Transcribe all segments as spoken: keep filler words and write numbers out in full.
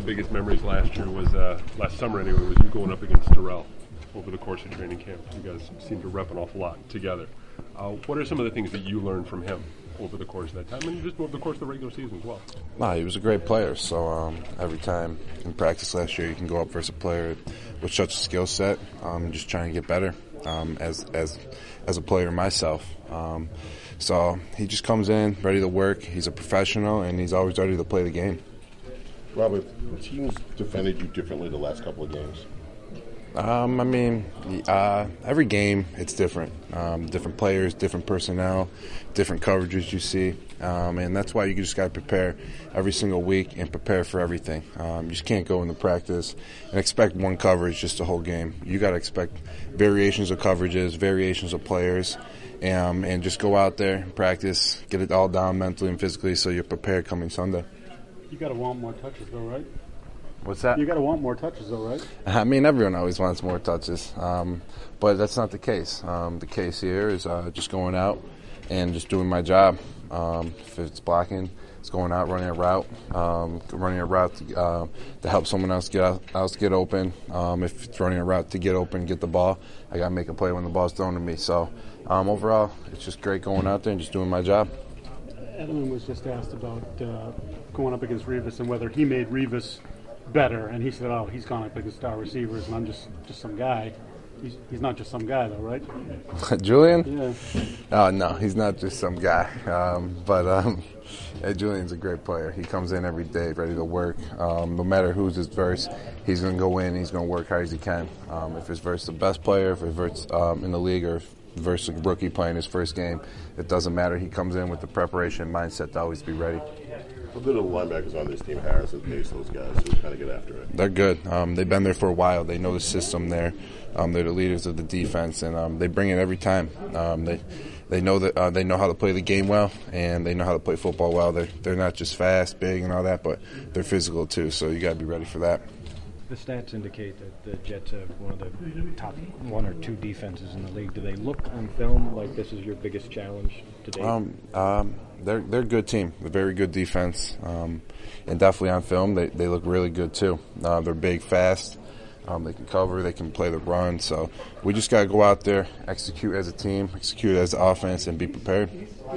biggest memories last year was, uh, last summer anyway, was you going up against Darrell over the course of training camp. You guys seem to rep an awful lot together. Uh, what are some of the things that you learned from him over the course of that time, and just over the course of the regular season as well? Nah, he was a great player. So um, every time in practice last year, you can go up versus a player with such a skill set. Um, just trying to get better um, as as as a player myself. Um, so he just comes in ready to work. He's a professional, and he's always ready to play the game. Robert, teams defended you differently the last couple of games. Um, I mean, uh, every game it's different. Um, different players, different personnel, different coverages you see, um, and that's why you just got to prepare every single week and prepare for everything. Um, you just can't go into practice and expect one coverage just the whole game. You got to expect variations of coverages, variations of players, um, and just go out there, practice, get it all down mentally and physically, so you're prepared coming Sunday. You got to want more touches, though, right? What's that? You got to want more touches, though, right? I mean, everyone always wants more touches, um, but that's not the case. Um, the case here is uh, just going out and just doing my job. Um, if it's blocking, it's going out, running a route, um, running a route to, uh, to help someone else get out, else get open. Um, if it's running a route to get open, get the ball, I got to make a play when the ball's thrown to me. So um, overall, it's just great going out there and just doing my job. Edelman was just asked about uh, going up against Revis and whether he made Revis better, and he said, "Oh, he's gone up against star receivers, and I'm just, just some guy." He's he's not just some guy, though, right? Julian? Yeah. Oh no, he's not just some guy. Um, but um, yeah, Julian's a great player. He comes in every day ready to work. Um, no matter who's his verse, he's going to go in. He's going to work hard as he can. Um, if it's versus the best player, if it's versus um, in the league, or versus a rookie playing his first game, it doesn't matter. He comes in with the preparation mindset to always be ready. A bit of the linebackers on this team, Harris and Pace, those guys who kind of get after it. They're good. Um, they've been there for a while. They know the system there. Um, they're the leaders of the defense, and um, they bring it every time. Um, they they know that uh, they know how to play the game well, and they know how to play football well. They're they're not just fast, big, and all that, but they're physical too. So you got to be ready for that. The stats indicate that the Jets have one of the top one or two defenses in the league. Do they look on film like this is your biggest challenge today? Um, um, they're they're a good team, a very good defense, um, and definitely on film they they look really good too. Uh, they're big, fast. Um, they can cover, they can play the run. So we just got to go out there, execute as a team, execute as an offense, and be prepared.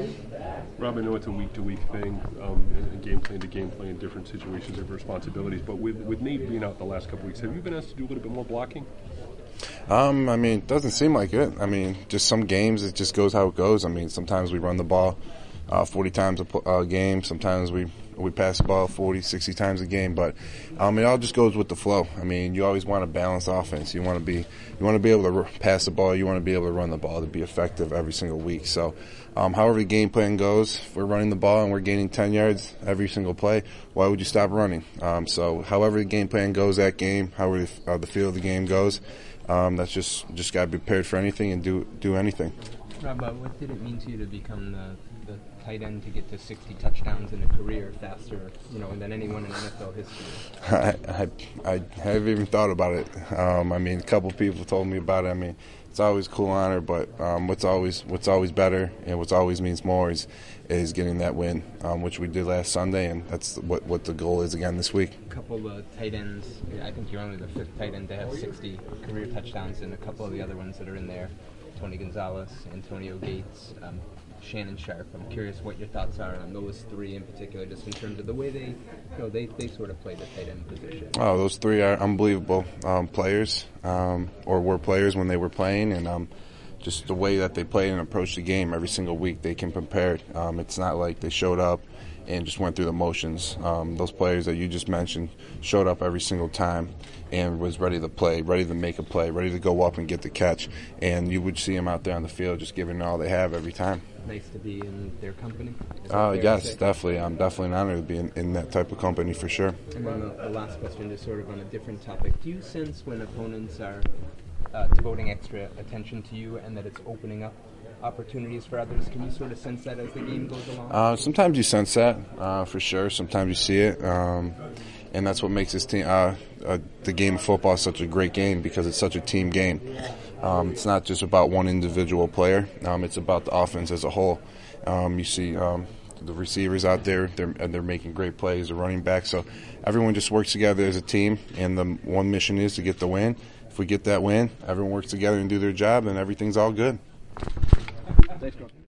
Rob, I know it's a week-to-week thing, um, and game plan to game plan, different situations of responsibilities. But with, with Nate being out the last couple weeks, have you been asked to do a little bit more blocking? Um, I mean, it doesn't seem like it. I mean, just some games, it just goes how it goes. I mean, sometimes we run the ball uh, forty times a uh, game. Sometimes we we pass the ball forty, sixty times a game. But um, it all just goes with the flow. I mean, you always want a balanced offense. You want to be you want to be able to r- pass the ball. You want to be able to run the ball to be effective every single week. So, um, however the game plan goes, if we're running the ball and we're gaining ten yards every single play, why would you stop running? Um, so, however the game plan goes that game, however the, uh, the feel of the game goes, um, that's just just got to be prepared for anything and do do anything. Rob, uh, what did it mean to you to become the, the tight end to get to sixty touchdowns in a career faster, you know, than anyone in N F L history? I, I, I haven't even thought about it. Um, I mean, a couple people told me about it. I mean, it's always a cool honor, but um, what's always what's always better and what's always means more is is getting that win, um, which we did last Sunday, and that's what, what the goal is again this week. A couple of tight ends. I think you're only the fifth tight end to have sixty career touchdowns, and a couple of the other ones that are in there. Tony Gonzalez, Antonio Gates, um, Shannon Sharp. I'm curious what your thoughts are on those three in particular, just in terms of the way they, you know, they, they sort of play the tight end position. Oh, those three are unbelievable um, players, um, or were players when they were playing, and um, just the way that they play and approach the game every single week, they can prepare. Um, it's not like they showed up and just went through the motions. Um, those players that you just mentioned showed up every single time and was ready to play, ready to make a play, ready to go up and get the catch. And you would see them out there on the field just giving all they have every time. Nice to be in their company? Oh, uh, yes, definitely. I'm definitely an honor to be in, in that type of company for sure. And then the, the last question, just sort of on a different topic. Do you sense when opponents are uh, devoting extra attention to you and that it's opening up opportunities for others? Can you sort of sense that as the game goes along? Uh, sometimes you sense that, uh, for sure. Sometimes you see it. Um, and that's what makes this team, uh, uh, the game of football such a great game, because it's such a team game. Um, it's not just about one individual player. Um, it's about the offense as a whole. Um, you see um, the receivers out there, they're and they're making great plays. The running back, so everyone just works together as a team, and the one mission is to get the win. If we get that win, everyone works together and do their job, then everything's all good. Thanks, Coach.